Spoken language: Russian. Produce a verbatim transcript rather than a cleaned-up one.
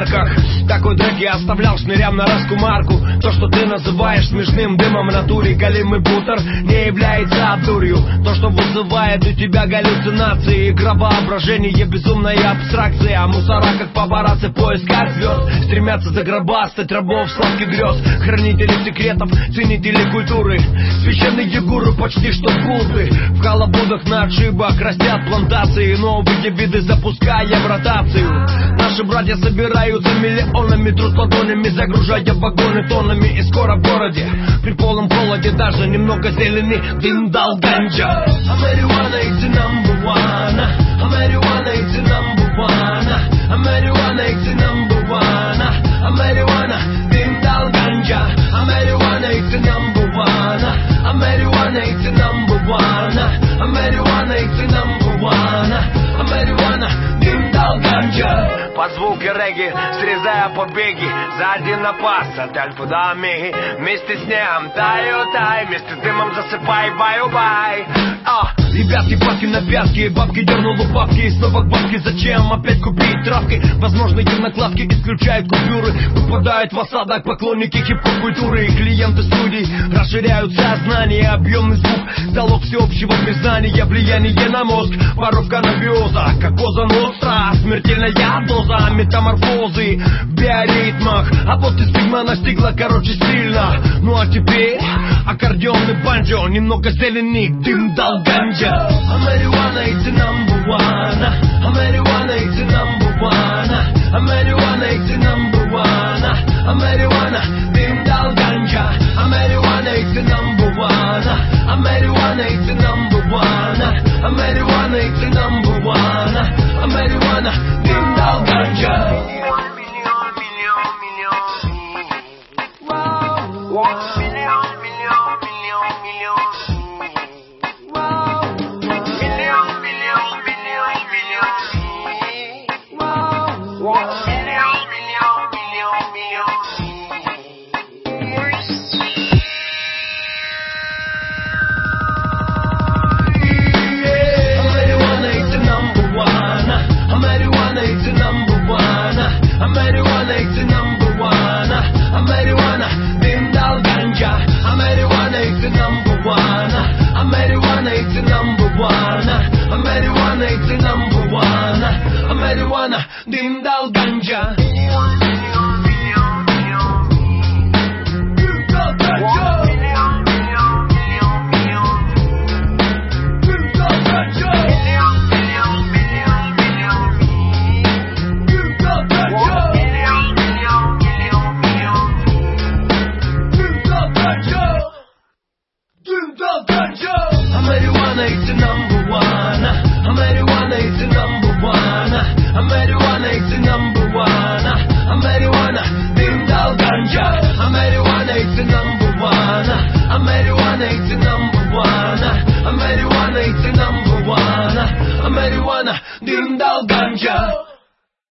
парках. Такой трек я оставлял шнырям на раскумарку. То, что ты называешь смешным дымом, в натуре галимый бутер не является дурью. То, что вызывает у тебя галлюцинации, игра воображения, безумная абстракция. Мусора, как папарацци в поисках звезд, стремятся загробастать рабов сладких грез. Хранители секретов, ценители культуры, священные гуру почти что Будды. В халабудах на отшибах растят плантации, новые виды запуская в ротацию. Наши братья собираются миллионами, трут ладонями, загружая вагоны тоннами. И скоро в городе, при полном холоде, даже немного зелени, дым дал ганджа. А marijuana it's the number one. А marijuana it's the number one. А marijuana it's the number one. А marijuana, дым дал ганджа. А marijuana it's the number one. А marijuana it's the number one. А marijuana it's the number one. А marijuana, дым дал ганджа. Под звуки регги, срезая побеги, за один напас от альфа до омеги. Вместе с ним таю тай, вместе с дымом засыпай, баю-бай. А, ребятки, бабки на пятки, бабки дернул у бабки, и снова к бабке. Зачем опять купить травки? Возможные накладки исключают купюры. Выпадают в осадок поклонники хип-хоп культуры. И клиенты студий расширяют сознание. Объемный звук, залог всеобщего признания. Влияние на мозг, воровка анабиоза, как коза ностра, смертельная доза. Метаморфозы в биоритмах, а вот и стигма настигла, короче, сильно. Ну а теперь аккордеон и банджо, немного зелени, дым дал ганджа. А marijuana it's the number one. А marijuana it's the number one. А marijuana it's the number one. А marijuana, дым дал ганджа. А marijuana it's the number one. А marijuana it's the number one. А marijuana it's the number one. А marijuana, дым дал ганджа. Дым дал ганджа. Marijuana it's the number one. Marijuana it's the number one. Marijuana it's the number one. Marijuana, дым дал ганджа. Marijuana it's the number one. Marijuana it's the number one. Marijuana it's the number one. Marijuana, дым дал ганджа.